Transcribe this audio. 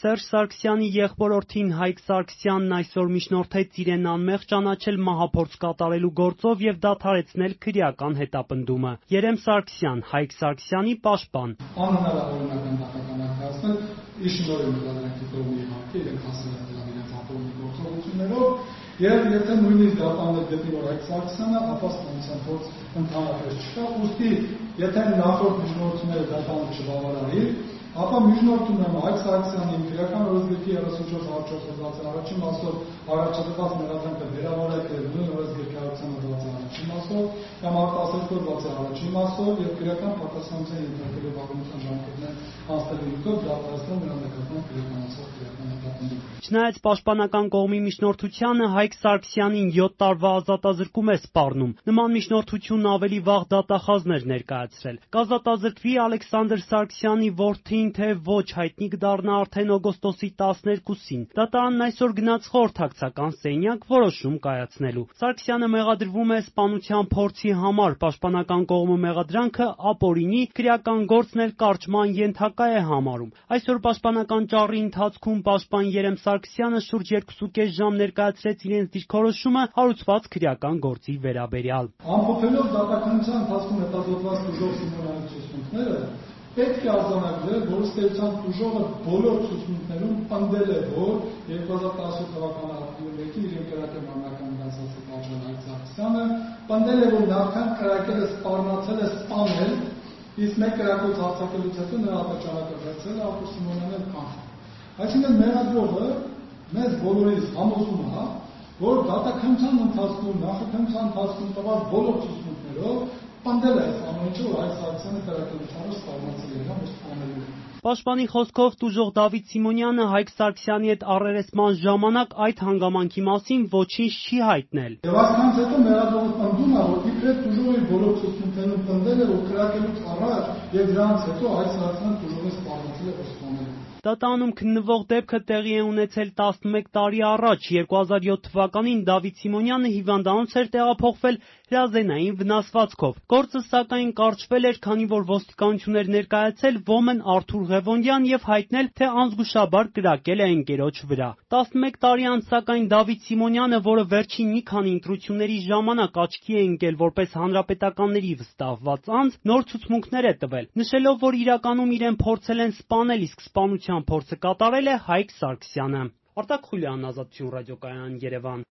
Սերժ Սարգսյանի եղբորորդին Հայկ Սարգսյանն այսօր միջնորդեց իրեն անմեղ ճանաչել մահափորձ կատարելու գործով եւ դադարեցնել քրեական հետապնդումը։ Երեմ Սարգսյան, Հայկ Սարգսյանի պաշտպան։ Անհնարավորինական նախագծել իշնորհում դրանքի կողմի հարկը իրենք հասել են իրենց ապօրինի գործողություններով եւ եթե նույնիսկ դատաներ գտնի որ Հայկ Սարգսյանը ապա ստանցան փորձ ընդհանրապես չկա, ուստի եթե նախորդ միջնորդությունները դատանը չբավարարի, ապա միջնորդում եմ Հայկ Սարգսյանին քրեական օրենսգրքի 34 հատվածի առաջին մասով առաջադրված մեղադրանքը վերավորել նույն օրենսգրքի 120 առաջին մասով կամ արտասերտոր բացի առաջին մասով եւ քրեական պատասխանատվության ենթարկելու վարումության ժամկետներ անցնելու միջոցով դատաստան նրան նկատմամբ քրեականացող քրեական հետապնդում։ Չնայած պաշտպանական կողմի միջնորդությանը Հայկ Սարգսյանին 7 տարվա ազատազրկում է սպառնում։ Նման միջնորդությունն ավելի վաղ դատախազներ ներկայացրել։ Կազատազրկվի Ալեքսանդր Սարգսյանի որդին, թե ոչ, հայտնի կդառնա արդեն օգոստոսի 12-ին։ Դատարանն այսօր գնաց խորհրդակցական սենյակ որոշում կայացնելու։ Սարգսյանը մեղադրվում է սպանության փորձի համար, պաշտպանական կողմը մեղադրանքը ապօրինի, քրեական գործն էլ կարճման ենթակա է համարում։ Այսօր պաշտպանական ճառի ընթացքում պաշտպան Երեմ Սարգսյանը շուրջ 2.5 ժամ ներկայացրեց իրենց դիրքորոշումը հարուցված քրեական գործի վերաբերյալ։ Ամփոփելով դատականության ընթացքում հետազոտված ուժով սիմուլյացիաները պետք է արձանագրել, որ ըստ էության ուժողը բոլոր ցուցմունքներում պնդել է, որ 2017 թվականի ապրիլի 1-ին իրեն կրակել մամլական գազացի պատժել Հայկ Սարգսյանը, պնդել է, որ նախքան կրակելը սպառնացել է սպանել, իսկ մեկ կրակոց հարձակելուց հետո նրա ապաճառակը վերցրել է Արտուր Սիմոնյանն էլ կանխել։ Այսինքն մեղադրողը մեզ բոլորիս համոզում է, որ դատականության ընթացքում, նախաքանության ընթացքում տված բոլոր ցուցմունքներով պնդել է այս ամենը, որ Հայկ Սարգսյանը կրակելուց սպառնացել է իրան ու սպանել է։ Պաշտպանի խոսքով տուժող Դավիթ Սիմոնյանը Հայկ Սարգսյանի հետ առերեսման ժամանակ այդ հանգամանքի մասին ոչինչ չի հայտնել։ Եվ այսքանից հետո մեղադրողը պնդում է, որ իբրև տուժողի բոլոր ցուցմունքներում պնդել է, որ կրակելուց առաջ եւ դրանից հետո Հայկ Սարգսյանը տուժողը սպառնացել է ու սպանել է։ Դատարանում քննվող դեպքը տեղի է ունեցել 11 տարի առաջ, 2007 թվականին Դավիթ Սիմոնյանը հիվանդանոց էր տեղափոխվել հրազենային վնասվածքով։ Գործը սակայն կարճվել էր, քանի որ ոստիկանություն էր ներկայացել ոմն Արթուր Ղևոնդյան եւ հայտնել, թե անզգուշաբար կրակել է ընկերոջ վրա։ 11 տարի անց սակայն Դավիթ Սիմոնյանը, որը վերջին մի քանի ընտրությունների ժամանակ աչքի է ընկել որպես հանրապետականների վստահված անձ, նոր ցուցմունքներ է տվել, նշելով, որ իրականում իրեն փորձել են սպանել, իսկ սպանության փորձը կատարել է Հայկ Սարգսյանը։ Արտակ Խուլյան, Ազատություն ռադիոկայան, Երևան։